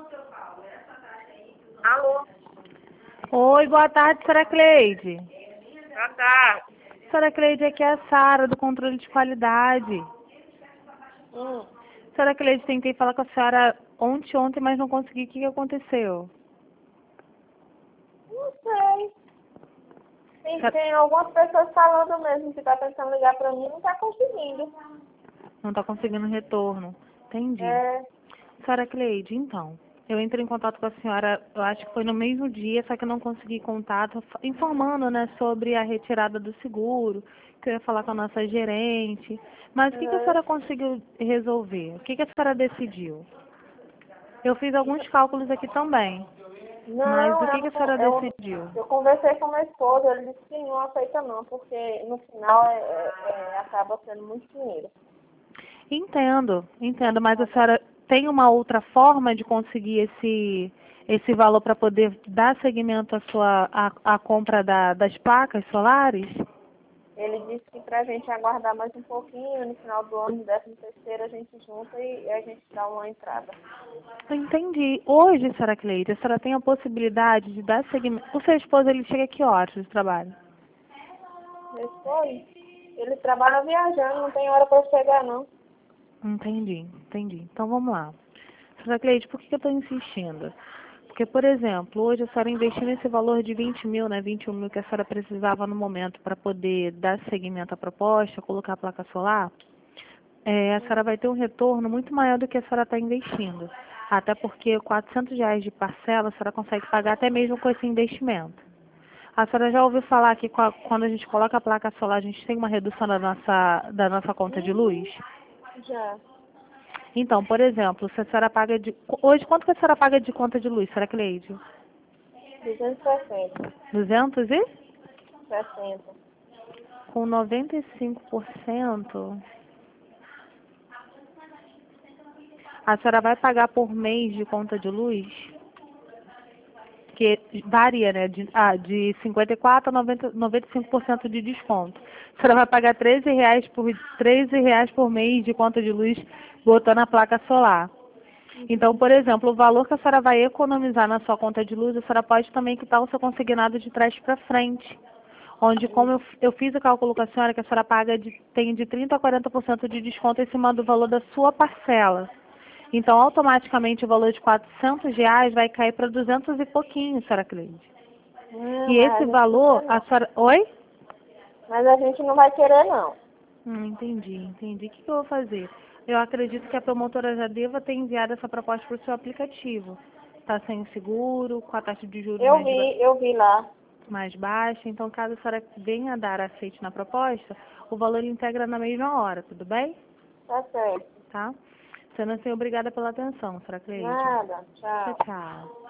Alô? Oi, boa tarde, senhora Cleide. Boa tarde. Senhora Cleide, aqui é a Sara, do controle de qualidade. Hum, Senhora Cleide, tentei falar com a senhora ontem, mas não consegui. O que aconteceu? não sei. Senhora- Tem algumas pessoas falando mesmo que tá tentando ligar pra mim e não tá conseguindo. Não está conseguindo retorno. Entendi. É, Senhora Cleide, então, eu entrei em contato com a senhora, eu acho que foi no mesmo dia, só que eu não consegui contato, informando, né, sobre a retirada do seguro, que eu ia falar com a nossa gerente. Mas o que a uhum. senhora conseguiu resolver? O que a senhora decidiu? Eu fiz alguns cálculos aqui também. Mas Não, o eu que a não, senhora decidiu? eu conversei com meu esposo, ele disse que não aceita não, porque no final acaba sendo muito dinheiro. Entendo, mas a senhora tem uma outra forma de conseguir esse valor para poder dar seguimento à compra das placas solares? Ele disse que pra gente aguardar mais um pouquinho, no final do ano, no 13º, a gente junta e a gente dá uma entrada. Entendi. Hoje, senhora Cleide, a senhora tem a possibilidade de dar seguimento. O seu esposo, ele chega a que horas do trabalho? Meu esposo, ele trabalha viajando, não tem hora pra chegar não. Entendi. Então vamos lá. Senhora Cleide, por que eu estou insistindo? Porque, por exemplo, hoje a senhora investindo esse valor de 20 mil, né, 21 mil que a senhora precisava no momento para poder dar seguimento à proposta, colocar a placa solar, a senhora vai ter um retorno muito maior do que a senhora está investindo. Até porque R$ 400 de parcela a senhora consegue pagar até mesmo com esse investimento. A senhora já ouviu falar que quando a gente coloca a placa solar, a gente tem uma redução da nossa conta de luz? Já, Então, por exemplo, se a senhora paga de... Hoje, quanto que a senhora paga de conta de luz, senhora Cleide? 260, 200 e? 60. Com 95%, a senhora vai pagar por mês de conta de luz, que varia, né, de 54% a 95% de desconto. A senhora vai pagar R$ 13 por mês de conta de luz botando a placa solar. Então, por exemplo, o valor que a senhora vai economizar na sua conta de luz, a senhora pode também quitar o seu consignado de trás para frente. Onde, como eu fiz o cálculo com a senhora, que a senhora tem de 30% a 40% de desconto em cima do valor da sua parcela. Então, automaticamente, o valor de R$ 400 vai cair para 200 e pouquinho, senhora Cleide. E Mas a esse gente não valor, quer a não. senhora... Oi? Mas a gente não vai querer não. Entendi. O que eu vou fazer? Eu acredito que a promotora já deva ter enviado essa proposta para o seu aplicativo. Está sem seguro, com a taxa de juros Eu vi lá. mais baixa. Então, caso a senhora venha a dar aceite na proposta, o valor integra na mesma hora, tudo bem? Tá certo. Tá? Sendo assim, obrigada pela atenção, senhora Cleide. Nada. Tchau, Tchau. tchau.